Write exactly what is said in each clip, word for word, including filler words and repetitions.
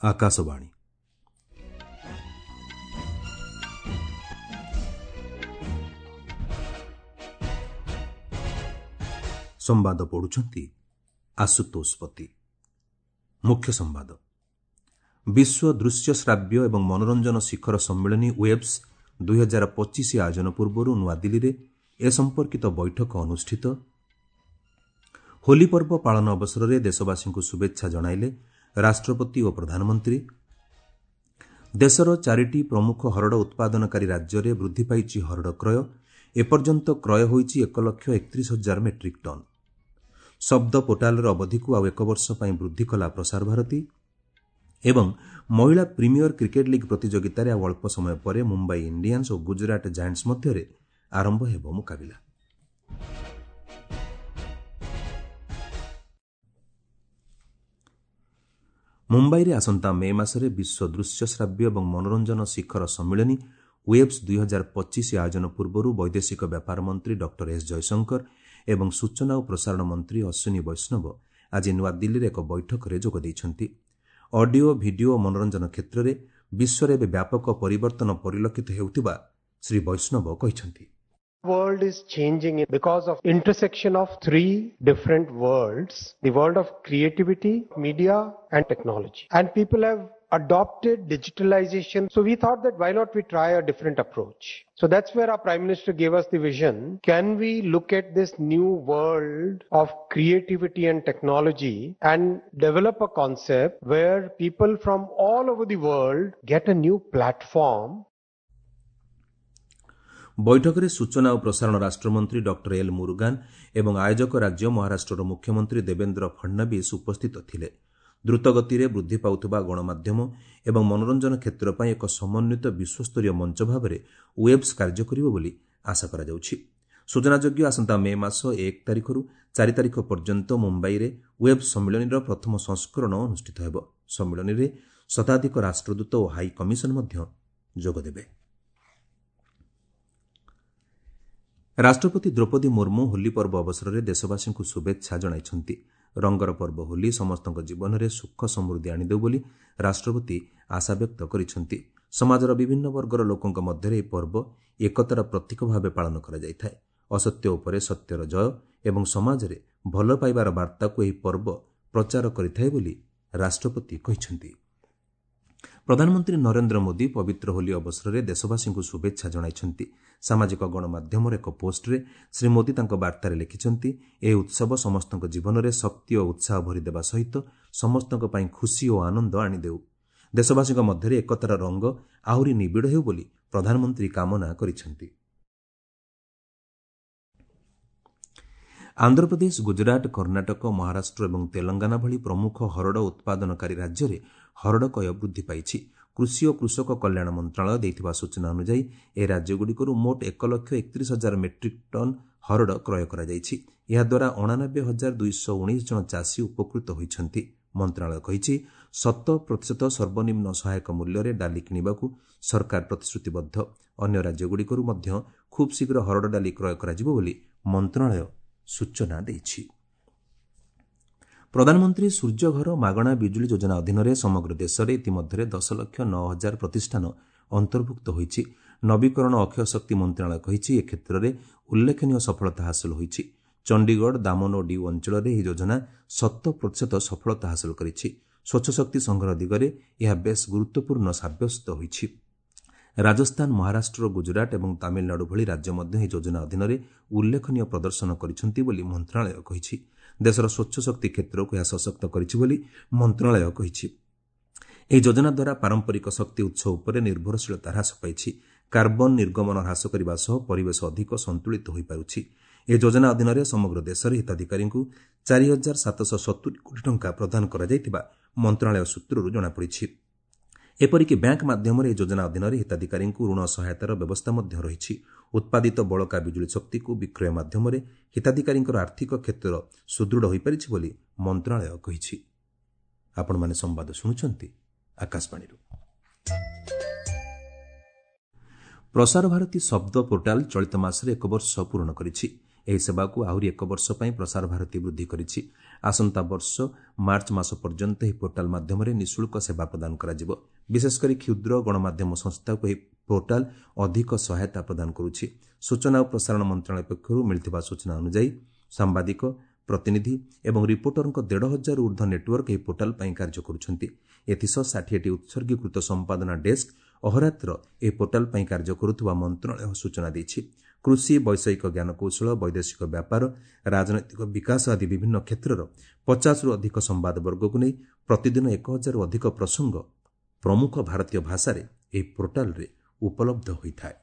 आकाशवाणी संवाद पढ़ुछंती आशुतोष पति। मुख्य संवाद। विश्व दृश्य श्राव्य एवं मनोरंजन शिखर सम्मेलनी वेब्स दुई हजार पच्चीस आयोजन पूर्व नुआदिल्ली रे ए संपर्कित बैठक अनुष्ठित। होली पर्व पालन अवसर में देशवासी को शुभेच्छा जणाइले राष्ट्रपति और प्रधानमंत्री। देशर चारिटी प्रमुख हरड़ उत्पादनकारी राज्य में वृद्धि पाइछि हरड़ क्रय। एपर्यंत क्रय होइछि एक लक्ष एकतीस हजार मेट्रिक टन। शब्द पोर्टाल अवधि को आउ एक वर्ष पर वृद्धि कला प्रसार भारती। एवं महिला प्रीमियर क्रिकेट लीग प्रतियोगितार आउ अल्प समय पर मुंबई इंडियंस और गुजरात जायंट्स मध्य आरंभ हेब मुकाबिला। मुंबई रे आसंता मे मासरे विश्व दृश्य श्राव्य एवं मनोरंजन शिखर सम्मेलनी वेब्स दुई हजार पच्चीस आयोजन पूर्व वैदेशिक व्यापार मंत्री डॉक्टर एस जयशंकर एवं सूचना और प्रसारण मंत्री अश्विनी वैष्णव आज नुआदिल्ली रे एक बैठक रे जोग दैछंती। ऑडियो वीडियो मनोरंजन क्षेत्र में विश्व रे व्यापक परिवर्तन परिलक्षित हेउतिबा श्री वैष्णव कहिसंती। World is changing because of intersection of three different worlds, the world of creativity, media and technology. And people have adopted digitalization. So we thought that why not we try a different approach. So that's where our Prime Minister gave us the vision. Can we look at this new world of creativity and technology and develop a concept where people from all over the world get a new platform. बैठक में सूचना और प्रसारण राष्ट्रमंत्री doctor L मुरुगान एवं आयोजक राज्य महाराष्ट्र मुख्यमंत्री देवेंद्र फडणवीस उपस्थित थिले। द्रुतगति रे वृद्धि पाउथबा गणमाध्यम एवं मनोरंजन क्षेत्र पर एक समन्वित विश्वस्तरीय मंच भाव में वेब्स कार्य करिबो बोली आशा करा जाउछि। सूचनायोग्य आसंता मे मास एक तारिख रु चार तारिख पर्यंत मुंबई रे वेब्स सम्मेलन प्रथम संस्करण अनुष्ठित हेबो। सम्मेलन रे शताधिक राष्ट्रदूत और हाई कमिशन मध्य जोग देबे। राष्ट्रपति द्रौपदी मुर्मू होली पर्व अवसर में देशवासी को शुभेच्छा जणाइछंती। रंगर पर्व होली समस्त जीवन में सुख समृद्धि आनिदेउ बोली राष्ट्रपति आशा व्यक्त करिछंती। समाजर विभिन्न वर्गर लोकंक मध्य यह पर्व एकतार प्रतीक भाव पालन करा जायथाय। असत्य उपरे सत्यर जय एवं समाज रे भल पाइबार वार्ता को यह पर्व प्रचार करिथाय बोली राष्ट्रपति कहिछंती। प्रधानमंत्री नरेंद्र मोदी पवित्र होली अवसर में देशवासी को शुभेच्छा जणाइछंती। सामाजिक गणमाध्यम एक पोस्ट रे श्री मोदी तांको वार्तारे लिखिछंती, ए उत्सव समस्त जीवन में शक्ति और उत्साह भरी देबा सहित समस्त पई खुशी और आनंद आनी देउ। देशवासी मध्य एकतार रंग आहुरी निबिड़ हेउ बोली प्रधानमंत्री कामना करिछंती। आंध्र प्रदेश, गुजरात, कर्णाटक, महाराष्ट्र और तेलंगाना भली प्रमुख हरड़ उत्पादनकारी राज्य में हरड़ क्रय वृद्धि पाइछि। कृषि और कृषक कल्याण मंत्रालय देइथिबा सूचना अनुसार ए राज्यगुड़िकरू मोट एक लक्ष एकतीस हजार मेट्रिक टन हरड़ क्रय करा जाइछि। एहा द्वारा अणानबे हजार दुईश उन्नीस जन चाषी उपकृत होइछंती। मंत्रालय कहिछि शत प्रतिशत सर्वनिम्न सहायक मूल्य रे डाली किनिबाकू सरकार प्रतिश्रुतिबद्ध। अन्य राज्यगुड़िकरू मध्य खूब शीघ्र हरड़ डाली क्रय कराजिबो बोली मंत्रालय सूचना देइछि। प्रधानमंत्री सूर्यघर मागणा बिजुली योजना अधीन समग्र देश में इतिमध्य दस लक्ष नौ हजार प्रतिष्ठान अंतर्भुक्त होइछि। नवीकरण अक्षय शक्ति मंत्रालय कहिछि ए क्षेत्र में उल्लेखनीय सफलता हासिल होइछि। चंडीगढ़, दामन और डिउ अंचल में यह योजना शत प्रतिशत सफलता हासिल करिछि। स्वच्छ शक्ति संग्रह दिगरे यह बेस गुरुत्वपूर्ण साब्यस्त होइछि। राजस्थान, महाराष्ट्र, गुजरात और तमिलनाडु भली राज्य मध्य यह योजना अधीन उल्लेखनीय प्रदर्शन करिछंती बोली मंत्रालय कहिछि। देशर स्वच्छ शक्ति क्षेत्र को यह सशक्त करिछि बोली मंत्रालय कहिछि। एही योजना द्वारा पारंपरिक शक्ति उत्स उपर निर्भरशीलता ह्रास पाइछि। कार्बन निर्गमन ह्रास करने सह परिवेश अधिक संतुलित हो पारुछि। एही योजना अधीन समग्र देश में हिताधिकारी को चार हजार सातश सतुरी कोटी टंका प्रदान करा जायतिबा मंत्रालय सूत्रରୁ जଣାपड़िछि। एपरिक बैंक माध्यम योजना अधीन हिताधिकारी ऋण सहायतार व्यवस्था रही। उत्पादित बड़का बिजुली शक्ति को विक्रय माध्यम हिताधिकारी आर्थिक क्षेत्र सुदृढ़ हो पारिछि बोली मंत्रालय कहिछि। आपण माने संवाद शुणुछंती आकाशवाणी। प्रसार भारती शब्द पोर्टाल चलित मासरे एक वर्ष पूर्ण करिछि। ଏହି ସେବାକୁ ଆହୁରି ଏକ ବର୍ଷ ପାଇଁ ପ୍ରସାର ଭାରତୀ ବୃଦ୍ଧି କରିଛି। ଆସନ୍ତା ବର୍ଷ ମାର୍ଚ୍ଚ ମାସ ପର୍ଯ୍ୟନ୍ତ ଏହି ପୋର୍ଟାଲ ମାଧ୍ୟମରେ ନିଃଶୁଳ୍କ ସେବା ପ୍ରଦାନ କରାଯିବ। ବିଶେଷକରି କ୍ଷୁଦ୍ର ଗଣମାଧ୍ୟମ ସଂସ୍ଥାକୁ ଏହି ପୋର୍ଟାଲ ଅଧିକ ସହାୟତା ପ୍ରଦାନ କରୁଛି। ସୂଚନା ଓ ପ୍ରସାରଣ ମନ୍ତ୍ରଣାଳୟ ପକ୍ଷରୁ ମିଳିଥିବା ସୂଚନା ଅନୁଯାୟୀ ସାମ୍ବାଦିକ, ପ୍ରତିନିଧି ଏବଂ ରିପୋର୍ଟରଙ୍କ ଦେଢ଼ ହଜାରରୁ ଉର୍ଦ୍ଧ୍ୱ ନେଟୱାର୍କ ଏହି ପୋର୍ଟାଲ ପାଇଁ କାର୍ଯ୍ୟ କରୁଛନ୍ତି। ଏଥିସହ ଷାଠିଏଟି ଉତ୍ସର୍ଗୀକୃତ ସମ୍ପାଦନା ଡେସ୍କ ଅହରାତ୍ର ଏହି ପୋର୍ଟାଲ ପାଇଁ କାର୍ଯ୍ୟ କରୁଥିବା ମନ୍ତ୍ରଣାଳୟ ସୂଚନା ଦେଇଛି। କୃଷି, ବୈଷୟିକ ଜ୍ଞାନକୌଶଳ, ବୈଦେଶିକ ବ୍ୟାପାର, ରାଜନୈତିକ ବିକାଶ ଆଦି ବିଭିନ୍ନ କ୍ଷେତ୍ରର ପଚାଶରୁ ଅଧିକ ସମ୍ବାଦବର୍ଗକୁ ନେଇ ପ୍ରତିଦିନ ଏକ ହଜାରରୁ ଅଧିକ ପ୍ରସଙ୍ଗ ପ୍ରମୁଖ ଭାରତୀୟ ଭାଷାରେ ଏହି ପୋର୍ଟାଲରେ ଉପଲବ୍ଧ ହୋଇଥାଏ।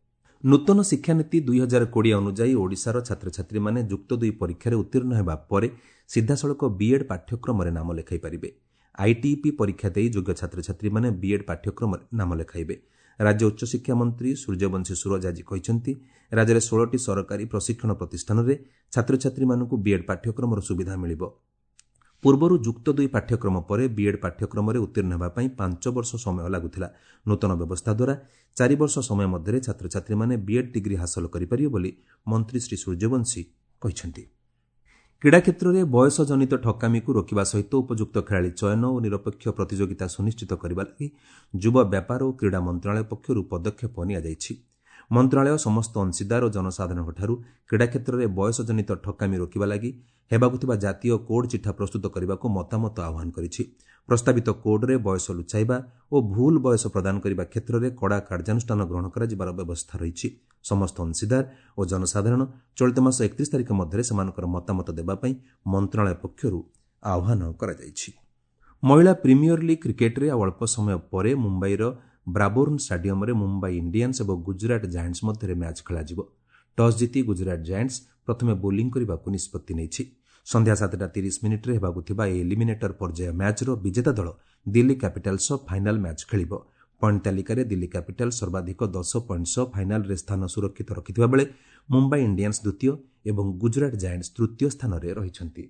ନୂତନ ଶିକ୍ଷାନୀତି ଦୁଇ ହଜାର କୋଡ଼ିଏ ଅନୁଯାୟୀ ଓଡ଼ିଶାର ଛାତ୍ରଛାତ୍ରୀମାନେ ଯୁକ୍ତ ଦୁଇ ପରୀକ୍ଷାରେ ଉତ୍ତୀର୍ଣ୍ଣ ହେବା ପରେ ସିଧାସଳଖ ବିଏଡ୍ ପାଠ୍ୟକ୍ରମରେ ନାମ ଲେଖାଇ ପାରିବେ। ଆଇଟିଇପି ପରୀକ୍ଷା ଦେଇ ଯୋଗ୍ୟ ଛାତ୍ରଛାତ୍ରୀମାନେ ବିଏଡ୍ ପାଠ୍ୟକ୍ରମରେ ନାମ ଲେଖାଇବେ। ରାଜ୍ୟ ଉଚ୍ଚଶିକ୍ଷା ମନ୍ତ୍ରୀ ସୂର୍ଯ୍ୟବଂଶୀ ସୁରଜ ଆଜି କହିଛନ୍ତି, ରାଜ୍ୟରେ ଷୋହଳଟି ସରକାରୀ ପ୍ରଶିକ୍ଷଣ ପ୍ରତିଷ୍ଠାନରେ ଛାତ୍ରଛାତ୍ରୀମାନଙ୍କୁ ବିଏଡ୍ ପାଠ୍ୟକ୍ରମର ସୁବିଧା ମିଳିବ। ପୂର୍ବରୁ ଯୁକ୍ତ ଦୁଇ ପାଠ୍ୟକ୍ରମ ପରେ ବିଏଡ୍ ପାଠ୍ୟକ୍ରମରେ ଉତ୍ତୀର୍ଣ୍ଣ ହେବା ପାଇଁ ପାଞ୍ଚ ବର୍ଷ ସମୟ ଲାଗୁଥିଲା। ନୂତନ ବ୍ୟବସ୍ଥା ଦ୍ୱାରା ଚାରି ବର୍ଷ ସମୟ ମଧ୍ୟରେ ଛାତ୍ରଛାତ୍ରୀମାନେ ବିଏଡ୍ ଡିଗ୍ରୀ ହାସଲ କରିପାରିବେ ବୋଲି ମନ୍ତ୍ରୀ ଶ୍ରୀ ସୂର୍ଯ୍ୟବଂଶୀ କହିଛନ୍ତି। କ୍ରୀଡ଼ା କ୍ଷେତ୍ରରେ ବୟସଜନିତ ଠକାମିକୁ ରୋକିବା ସହିତ ଉପଯୁକ୍ତ ଖେଳାଳି ଚୟନ ଓ ନିରପେକ୍ଷ ପ୍ରତିଯୋଗିତା ସୁନିଶ୍ଚିତ କରିବା ଲାଗି ଯୁବ ବ୍ୟାପାର ଓ କ୍ରୀଡ଼ା ମନ୍ତ୍ରଣାଳୟ ପକ୍ଷରୁ ପଦକ୍ଷେପ ନିଆଯାଇଛି। ମନ୍ତ୍ରଣାଳୟ ସମସ୍ତ ଅଂଶୀଦାର ଓ ଜନସାଧାରଣଙ୍କଠାରୁ କ୍ରୀଡ଼ା କ୍ଷେତ୍ରରେ ବୟସଜନିତ ଠକାମି ରୋକିବା ଲାଗି ହେବାକୁ ଥିବା ଜାତୀୟ କୋଡ୍ ଚିଠା ପ୍ରସ୍ତୁତ କରିବାକୁ ମତାମତ ଆହ୍ୱାନ କରିଛି। ପ୍ରସ୍ତାବିତ କୋଡ୍ରେ ବୟସ ଲୁଚାଇବା ଓ ଭୁଲ ବୟସ ପ୍ରଦାନ କରିବା କ୍ଷେତ୍ରରେ କଡ଼ା କାର୍ଯ୍ୟାନୁଷ୍ଠାନ ଗ୍ରହଣ କରାଯିବାର ବ୍ୟବସ୍ଥା ରହିଛି। ସମସ୍ତ ଅଂଶୀଦାର ଓ ଜନସାଧାରଣ ଚଳିତ ମାସ ଏକତିରିଶ ତାରିଖ ମଧ୍ୟରେ ସେମାନଙ୍କର ମତାମତ ଦେବା ପାଇଁ ମନ୍ତ୍ରଣାଳୟ ପକ୍ଷରୁ ଆହ୍ୱାନ କରାଯାଇଛି। ମହିଳା ପ୍ରିମିୟର ଲିଗ୍ କ୍ରିକେଟରେ ଆଉ ଅଳ୍ପ ସମୟ ପରେ ମୁମ୍ବାଇର ବ୍ରାବୋର୍ନ ଷ୍ଟାଡିୟମରେ ମୁମ୍ବାଇ ଇଣ୍ଡିଆନ୍ସ ଏବଂ ଗୁଜରାଟ ଜାୟାଣ୍ଟସ୍ ମଧ୍ୟରେ ମ୍ୟାଚ୍ ଖେଳାଯିବ। ଟସ୍ ଜିତି ଗୁଜରାଟ ଜାୟାଣ୍ଟସ୍ ପ୍ରଥମେ ବୋଲିଂ କରିବାକୁ ନିଷ୍ପତ୍ତି ନେଇଛି। ସନ୍ଧ୍ୟା ସାତଟା ତିରିଶ ମିନିଟ୍ରେ ହେବାକୁ ଥିବା ଏହି ଏଲିମିନେଟର ପର୍ଯ୍ୟାୟ ମ୍ୟାଚ୍ର ବିଜେତା ଦଳ ଦିଲ୍ଲୀ କ୍ୟାପିଟାଲ୍ସ ସହ ଫାଇନାଲ୍ ମ୍ୟାଚ୍ ଖେଳିବ। ପଏଣ୍ଟ ତାଲିକାରେ ଦିଲ୍ଲୀ କ୍ୟାପିଟାଲ୍ସ ସର୍ବାଧିକ ଦଶ ପଏଣ୍ଟ ସହ ଫାଇନାଲ୍ରେ ସ୍ଥାନ ସୁରକ୍ଷିତ ରଖିଥିବା ବେଳେ ମୁମ୍ବାଇ ଇଣ୍ଡିଆନ୍ସ ଦ୍ୱିତୀୟ ଏବଂ ଗୁଜରାଟ ଜାୟାଣ୍ଟସ୍ ତୃତୀୟ ସ୍ଥାନରେ ରହିଛନ୍ତି।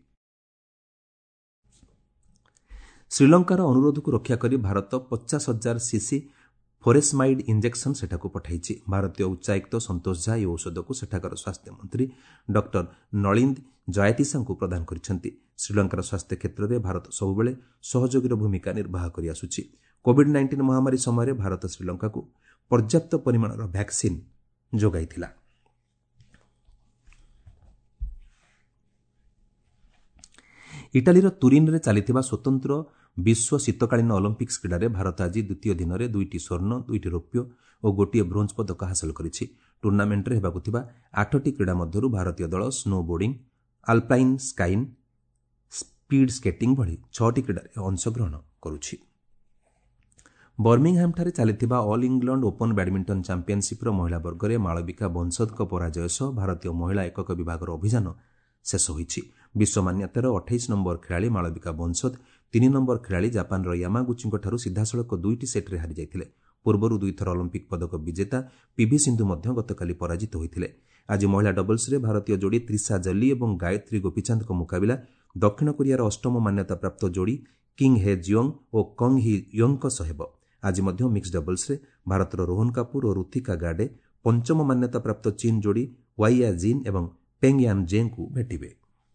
ଶ୍ରୀଲଙ୍କାର ଅନୁରୋଧକୁ ରକ୍ଷା କରି ଭାରତ ପଚାଶ ହଜାର ସିସି ଫୋରେସ୍ମାଇଡ୍ ଇଞ୍ଜେକ୍ସନ୍ ସେଠାକୁ ପଠାଇଛି। ଭାରତୀୟ ଉଚ୍ଚାୟୁକ୍ତ ସନ୍ତୋଷ ଝା ଏହି ଔଷଧକୁ ସେଠାକାର ସ୍ୱାସ୍ଥ୍ୟମନ୍ତ୍ରୀ ଡକ୍ଟର ନଳିନ୍ଦ ଜୟାତିସାଙ୍କୁ ପ୍ରଦାନ କରିଛନ୍ତି। ଶ୍ରୀଲଙ୍କାର ସ୍ୱାସ୍ଥ୍ୟ କ୍ଷେତ୍ରରେ ଭାରତ ସବୁବେଳେ ସହଯୋଗୀର ଭୂମିକା ନିର୍ବାହ କରିଆସୁଛି। କୋଭିଡ୍ ନାଇଣ୍ଟିନ୍ ମହାମାରୀ ସମୟରେ ଭାରତ ଶ୍ରୀଲଙ୍କାକୁ ପର୍ଯ୍ୟାପ୍ତ ପରିମାଣର ଭ୍ୟାକ୍ସିନ୍ ଯୋଗାଇଥିଲା। ଇଟାଲୀର ତୁରିନ୍ରେ ଚାଲିଥିବା ସ୍ୱତନ୍ତ୍ର ବିଶ୍ୱ ଶୀତକାଳୀନ ଅଲିମ୍ପିକ୍ସ କ୍ରୀଡ଼ାରେ ଭାରତ ଆଜି ଦ୍ୱିତୀୟ ଦିନରେ ଦୁଇଟି ସ୍ୱର୍ଣ୍ଣ, ଦୁଇଟି ରୌପ୍ୟ ଓ ଗୋଟିଏ ବ୍ରୋଞ୍ଜ ପଦକ ହାସଲ କରିଛି। ଟୁର୍ଣ୍ଣାମେଣ୍ଟରେ ହେବାକୁ ଥିବା ଆଠଟି କ୍ରୀଡ଼ା ମଧ୍ୟରୁ ଭାରତୀୟ ଦଳ snowboarding, alpine skiing, speed skating ଭଳି ଛଅଟି କ୍ରୀଡ଼ାରେ ଅଂଶଗ୍ରହଣ କରୁଛି। ବର୍ମିଂହାମ୍ଠାରେ ଚାଲିଥିବା ଅଲ୍ ଇଂଲଣ୍ଡ ଓପନ୍ ବ୍ୟାଡ୍ମିଣ୍ଟନ ଚାମ୍ପିୟନ୍ସିପ୍ର ମହିଳା ବର୍ଗରେ ମାଳବିକା ବଂଶୋଦଙ୍କ ପରାଜୟ ସହ ଭାରତୀୟ ମହିଳା ଏକକ ବିଭାଗର ଅଭିଯାନ ଶେଷ ହୋଇଛି। ବିଶ୍ୱ ମାନ୍ୟତାର ଅଠେଇଶ ନମ୍ବର ଖେଳାଳି ମାଳବିକା ବଂଶୋଦ ତିନି ନମ୍ବର ଖେଳାଳି ଜାପାନର ୟାମାଗୁଚିଙ୍କଠାରୁ ସିଧାସଳଖ ଦୁଇଟି ସେଟ୍ରେ ହାରିଯାଇଥିଲେ। ପୂର୍ବରୁ ଦୁଇଥର ଅଲିମ୍ପିକ୍ ପଦକ ବିଜେତା ପିଭି ସିନ୍ଧୁ ମଧ୍ୟ ଗତକାଲି ପରାଜିତ ହୋଇଥିଲେ। ଆଜି ମହିଳା ଡବଲ୍ସରେ ଭାରତୀୟ ଯୋଡ଼ି ତ୍ରିସା ଜଲି ଏବଂ ଗାୟତ୍ରୀ ଗୋପୀଚାନ୍ଦଙ୍କ ମୁକାବିଲା ଦକ୍ଷିଣ କୋରିଆର ଅଷ୍ଟମ ମାନ୍ୟତାପ୍ରାପ୍ତ ଯୋଡ଼ି କିଙ୍ଗ ହେ ଜିଓଙ୍ଗ ଓ କଙ୍ଗ ହି ୟୋଙ୍ଗଙ୍କ ସହ ହେବ। ଆଜି ମଧ୍ୟ ମିକ୍ସ ଡବଲ୍ସରେ ଭାରତର ରୋହନ କାପୁର ଓ ରୁଥିକା ଗାଡେ ପଞ୍ଚମ ମାନ୍ୟତାପ୍ରାପ୍ତ ଚୀନ ଯୋଡ଼ି ୱାଇୟା ଜିନ୍ ଏବଂ ପେଙ୍ଗ ୟାନ୍ ଜେଙ୍କୁ ଭେଟିବେ।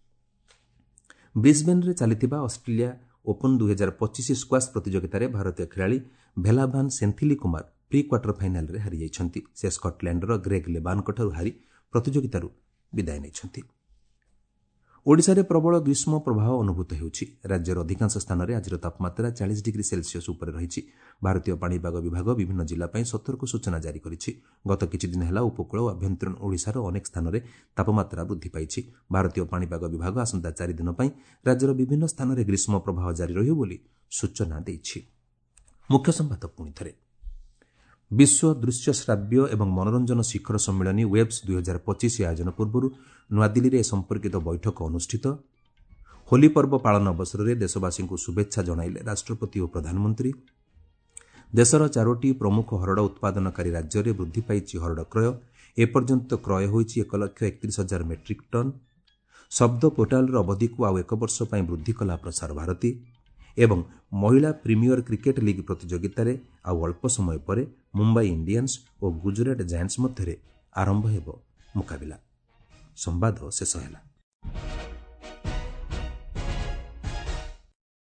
ବ୍ରିସ୍ବେନ୍ରେ ଚାଲିଥିବା ଅଷ୍ଟ୍ରେଲିଆ ଓପନ୍ ଦୁଇ ହଜାର ପଚିଶ ସ୍କ୍ୱାସ୍ ପ୍ରତିଯୋଗିତାରେ ଭାରତୀୟ ଖେଳାଳି ଭେଲାଭାନ୍ ସେନ୍ଥିଲି କୁମାର ପ୍ରି କ୍ୱାର୍ଟର ଫାଇନାଲ୍ରେ ହାରିଯାଇଛନ୍ତି। ସେ ସ୍କଟଲ୍ୟାଣ୍ଡର ଗ୍ରେଗ ଲେବାନ୍ଙ୍କଠାରୁ ହାରି ପ୍ରତିଯୋଗିତାରୁ ବିଦାୟ ନେଇଛନ୍ତି। ଓଡ଼ିଶାରେ ପ୍ରବଳ ଗ୍ରୀଷ୍ମ ପ୍ରବାହ ଅନୁଭୂତ ହେଉଛି। ରାଜ୍ୟର ଅଧିକାଂଶ ସ୍ଥାନରେ ଆଜିର ତାପମାତ୍ରା ଚାଳିଶ ଡିଗ୍ରୀ ସେଲ୍ସିୟସ୍ ଉପରେ ରହିଛି। ଭାରତୀୟ ପାଣିପାଗ ବିଭାଗ ବିଭିନ୍ନ ଜିଲ୍ଲା ପାଇଁ ସତର୍କ ସୂଚନା ଜାରି କରିଛି। ଗତ କିଛିଦିନ ହେଲା ଉପକୂଳ ଓ ଆଭ୍ୟନ୍ତରୀଣ ଓଡ଼ିଶାର ଅନେକ ସ୍ଥାନରେ ତାପମାତ୍ରା ବୃଦ୍ଧି ପାଇଛି। ଭାରତୀୟ ପାଣିପାଗ ବିଭାଗ ଆସନ୍ତା ଚାରି ଦିନ ପାଇଁ ରାଜ୍ୟର ବିଭିନ୍ନ ସ୍ଥାନରେ ଗ୍ରୀଷ୍ମ ପ୍ରବାହ ଜାରି ରହିବ ବୋଲି ସୂଚନା ଦେଇଛି। ମୁଖ୍ୟ ସମ୍ବାଦ ପୁଣି ଥରେ। ବିଶ୍ୱ ଦୃଶ୍ୟ ଶ୍ରାବ୍ୟ ଏବଂ ମନୋରଞ୍ଜନ ଶିଖର ସମ୍ମିଳନୀ ୱେବ୍ସ ଦୁଇ ହଜାର ପଚିଶ ଆୟୋଜନ ପୂର୍ବରୁ ନୂଆଦିଲ୍ଲୀରେ ଏ ସମ୍ପର୍କିତ ବୈଠକ ଅନୁଷ୍ଠିତ। ହୋଲି ପର୍ବ ପାଳନ ଅବସରରେ ଦେଶବାସୀଙ୍କୁ ଶୁଭେଚ୍ଛା ଜଣାଇଲେ ରାଷ୍ଟ୍ରପତି ଓ ପ୍ରଧାନମନ୍ତ୍ରୀ। ଦେଶର ଚାରୋଟି ପ୍ରମୁଖ ହରଡ଼ ଉତ୍ପାଦନକାରୀ ରାଜ୍ୟରେ ବୃଦ୍ଧି ପାଇଛି ହରଡ଼ କ୍ରୟ। ଏପର୍ଯ୍ୟନ୍ତ କ୍ରୟ ହୋଇଛି ଏକ ଲକ୍ଷ ଏକତିରିଶ ହଜାର ମେଟ୍ରିକ୍ ଟନ୍। ଶବ୍ଦ ପୋର୍ଟାଲର ଅବଧିକୁ ଆଉ ଏକ ବର୍ଷ ପାଇଁ ବୃଦ୍ଧି କଲା ପ୍ରସାର ଭାରତୀ। ଏବଂ ମହିଳା ପ୍ରିମିୟର କ୍ରିକେଟ୍ ଲିଗ୍ ପ୍ରତିଯୋଗିତାରେ ଆଉ ଅଳ୍ପ ସମୟ ପରେ ମୁମ୍ବାଇ ଇଣ୍ଡିଆନ୍ସ ଓ ଗୁଜରାଟ ଜାୟାଣ୍ଟସ୍ ମଧ୍ୟରେ ଆରମ୍ଭ ହେବ ମୁକାବିଲା। ସମ୍ବାଦ ଶେଷ ହେଲା।